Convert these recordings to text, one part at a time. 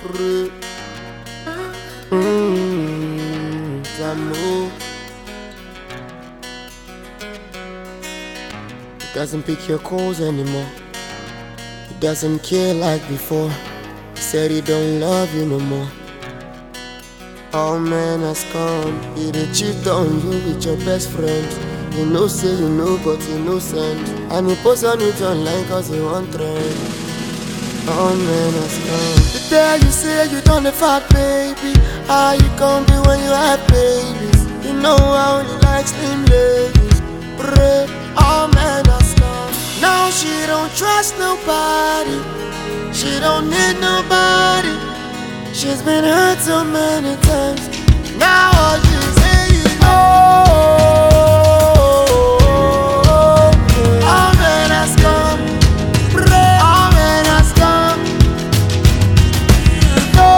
Zamu. He doesn't pick your calls anymore. He doesn't care like before. He said he don't love you no more. All man has come. He did cheat on you with your best friend. He know say you know but he no send. And he post on it online cause he want trend. All man has come. The day you say you don't have fat baby, how you gon' be when you have babies? You know I only like slim ladies. Pray, all man has come. Now she don't trust nobody. She don't need nobody. She's been hurt so many times. Now all you say is no. All man has come. Pray, all man has come. No.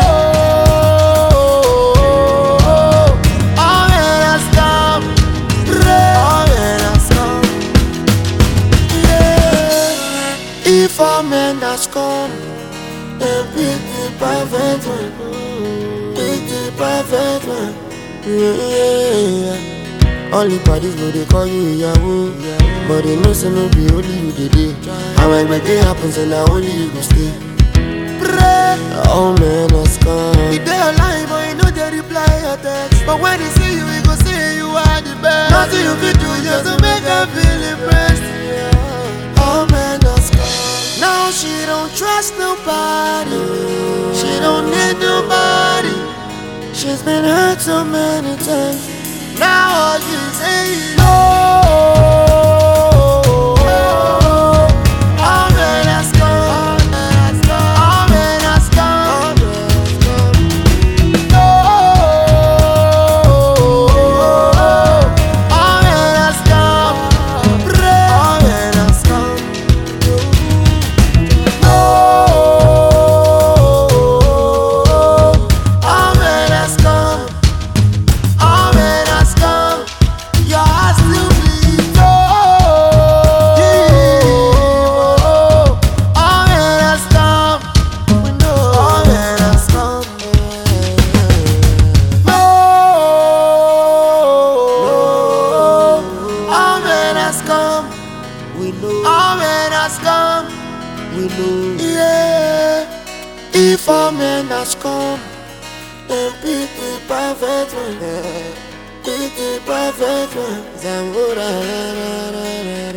All man has come. Pray, all man has come. Yeah. If all man has come, then pick the perfect one. Pick the perfect one. Yeah. Only parties go they call you Yahoo, but they know say no be only you they day. And when my day happens and now only you go stay. Pray, oh man has come. He dey online but he know they reply your text. But when they see you, he go say you are the best. Nothing you fit do just to make her feel impressed. Oh man has come. Now she don't trust nobody. She don't need nobody. She's been hurt so many times. Now all you say is no. All man has come. All man has come. No. All man has come. Pray. All man has come. No. All man has come. All man has come. Your heart still bleeds. Oh, all man has come. We know all man has come. No, all man has come. We know all man has come. We know, yeah. If all man has come, then pick the perfect one. Pick the perfect one. Zamora.